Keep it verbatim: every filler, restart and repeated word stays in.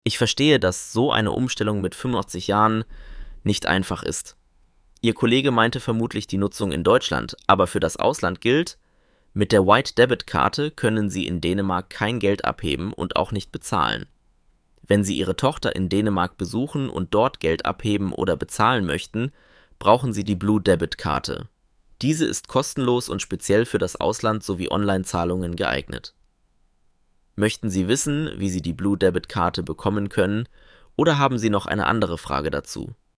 Ich verstehe, dass so eine Umstellung mit fünfundachtzig Jahren nicht einfach ist. Ihr Kollege meinte vermutlich die Nutzung in Deutschland, aber für das Ausland gilt: Mit der White-Debit-Karte können Sie in Dänemark kein Geld abheben und auch nicht bezahlen. Wenn Sie Ihre Tochter in Dänemark besuchen und dort Geld abheben oder bezahlen möchten, brauchen Sie die Blue-Debit-Karte. Diese ist kostenlos und speziell für das Ausland sowie Online-Zahlungen geeignet. Möchten Sie wissen, wie Sie die Blue-Debit-Karte bekommen können, oder haben Sie noch eine andere Frage dazu?